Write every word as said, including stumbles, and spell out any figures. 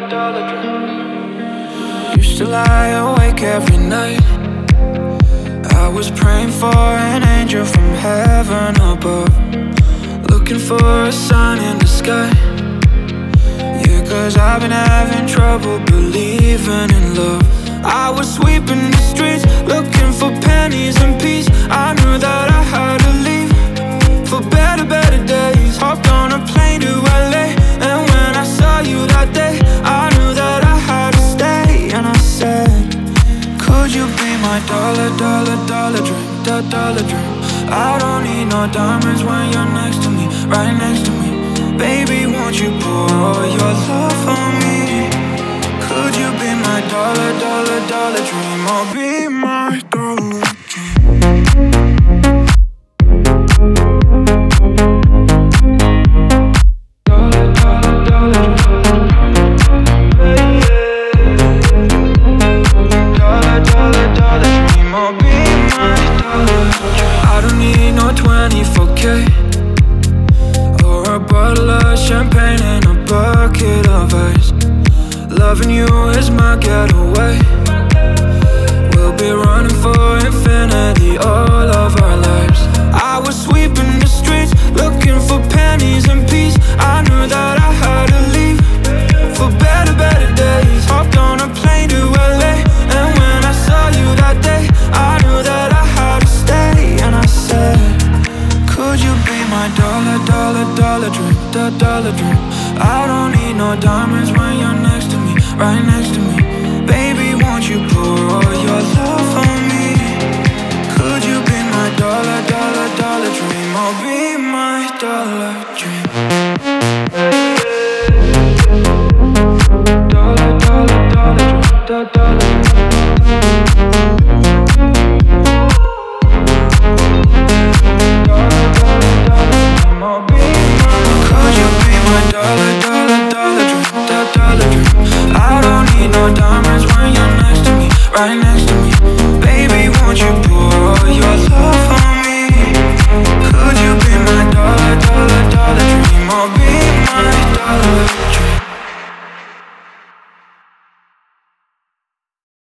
dollar, dollar dream. Used to lie awake every night. I was praying for an angel from heaven above, looking for a sign in the sky. Yeah, cause I've been having trouble believing in love. I was sweeping the streets, looking for pennies and peace. I knew that I had to leave for better, better days. Hopped on a plane to L A, and when I saw you that day, I knew that I had to stay. And I said, could you be my dollar, dollar, dollar dream, da dollar dream? I don't need no diamonds when you're next to me, right next to me. Baby, won't you pour all your love on me? Could you be my dollar, dollar, dollar dream? Or be my dollar twenty-four K or a bottle of champagne and a bucket of ice. Loving you is my getaway. We'll be running for infinity all of our lives. I was sweeping the streets, looking for pennies and peace. I knew that I had to leave for better, better days. Hopped on a plane to L A, and when I saw you that day, I knew that I had to stay. And I said, could you be my dollar, dollar, dollar dream, da dollar dream? I don't need no diamonds when you're next to me, right next to me. Baby, won't you pour all your love on me? Could you be my dollar, dollar, dollar dream? Or be my dollar dream? Dollar, dollar, dollar dream, da dollar dream.